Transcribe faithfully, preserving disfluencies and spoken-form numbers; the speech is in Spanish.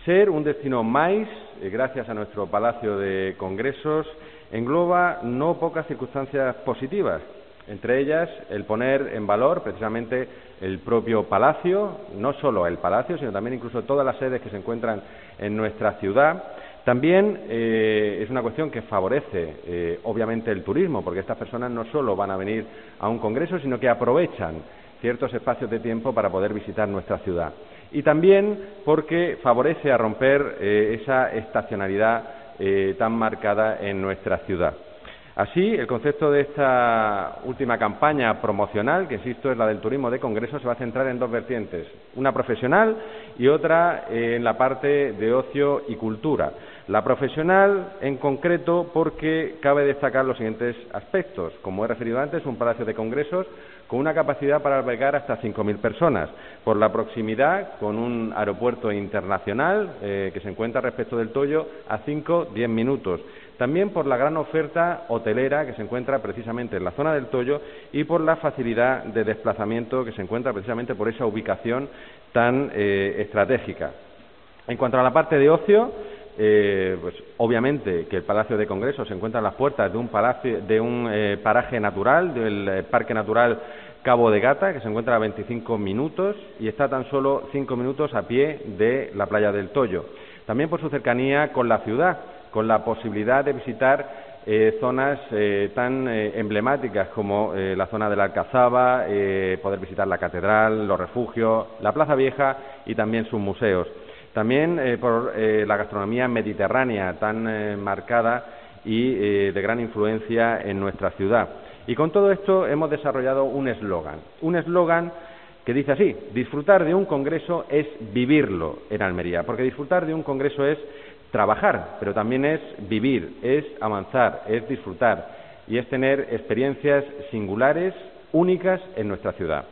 Ser un destino máis, eh, gracias a nuestro Palacio de Congresos, engloba no pocas circunstancias positivas, entre ellas el poner en valor precisamente el propio Palacio, no solo el Palacio, sino también incluso todas las sedes que se encuentran en nuestra ciudad. También eh, es una cuestión que favorece, eh, obviamente, el turismo, porque estas personas no solo van a venir a un congreso, sino que aprovechan ciertos espacios de tiempo para poder visitar nuestra ciudad. Y también porque favorece a romper eh, esa estacionalidad eh, tan marcada en nuestra ciudad. Así, el concepto de esta última campaña promocional, que insisto es la del turismo de congresos, se va a centrar en dos vertientes, una profesional y otra eh, en la parte de ocio y cultura. La profesional, en concreto, porque cabe destacar los siguientes aspectos. Como he referido antes, un palacio de congresos con una capacidad para albergar hasta cinco mil personas, por la proximidad con un aeropuerto internacional eh, que se encuentra respecto del Toyo a cinco a diez minutos. También por la gran oferta hotelera que se encuentra precisamente en la zona del Toyo y por la facilidad de desplazamiento que se encuentra precisamente por esa ubicación tan eh, estratégica. En cuanto a la parte de ocio, eh, pues obviamente que el Palacio de Congresos se encuentra en las puertas de un, palacio, de un eh, paraje natural, del eh, Parque Natural Cabo de Gata, que se encuentra a veinticinco minutos y está tan solo cinco minutos a pie de la playa del Toyo. También por su cercanía con la ciudad, con la posibilidad de visitar eh, zonas eh, tan eh, emblemáticas como eh, la zona de la Alcazaba, eh, poder visitar la Catedral, los refugios, la Plaza Vieja y también sus museos. También eh, por eh, la gastronomía mediterránea tan eh, marcada y eh, de gran influencia en nuestra ciudad. Y con todo esto hemos desarrollado un eslogan, un eslogan que dice así: disfrutar de un congreso es vivirlo en Almería, porque disfrutar de un congreso es trabajar, pero también es vivir, es avanzar, es disfrutar y es tener experiencias singulares, únicas en nuestra ciudad.